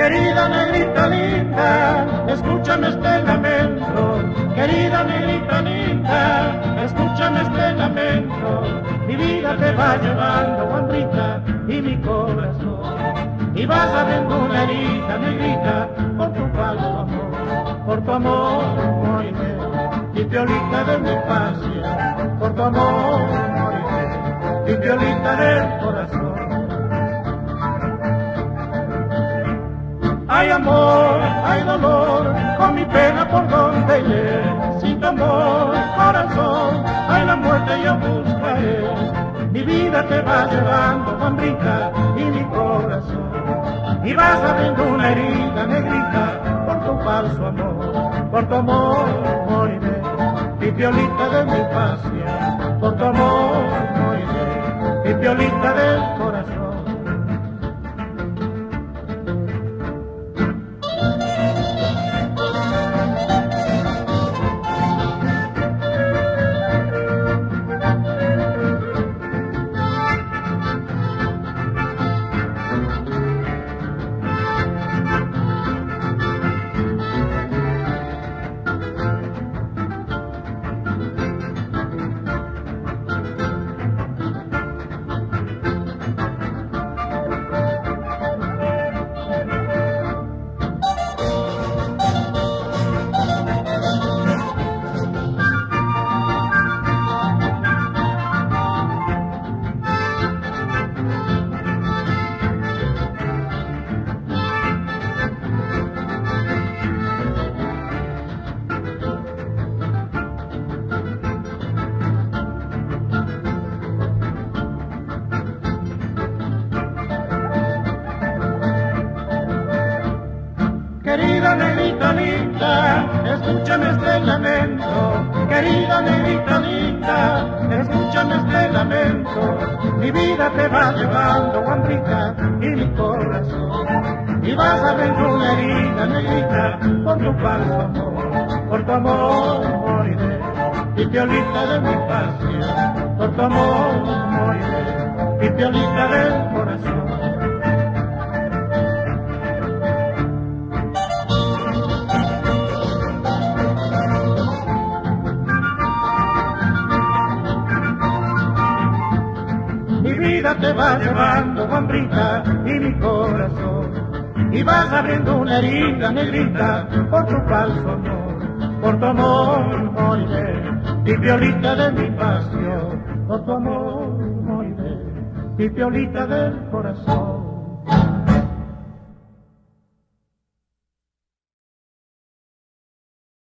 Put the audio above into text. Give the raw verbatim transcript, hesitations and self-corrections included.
Querida negrita linda, escúchame este lamento. Querida negrita linda, escúchame este lamento. Mi vida te va llevando, guambrita, y mi corazón. Y vas abriendo una herida, negrita, por tu falso amor. Por tu amor moriré, y piolita de mi infancia. Por tu amor moriré, y piolita del corazón. Hay amor, hay dolor, con mi pena por donde iré. Sin tu amor, corazón, hay la muerte yo buscaré. Mi vida te va llevando, guambrita, y mi corazón. Y vas abriendo una herida, negrita, por tu falso amor. Por tu amor moriré, mi piolita de mi infancia. Por tu amor moriré, mi piolita del corazón. Querida negrita linda, escúchame este lamento. Querida negrita linda, escúchame este lamento. Mi vida te va llevando, guambrita, y mi corazón. Y vas abriendo una herida, negrita, por tu falso amor. Por tu amor moriré, y piolita de mi infancia. Por tu amor moriré, y piolita del corazón. Mi vida te va llevando, guambrita, y mi corazón. Y vas abriendo una herida, negrita, por tu falso amor. Por tu amor moriré, y piolita de mi pasión. Por tu amor moriré, y piolita del corazón.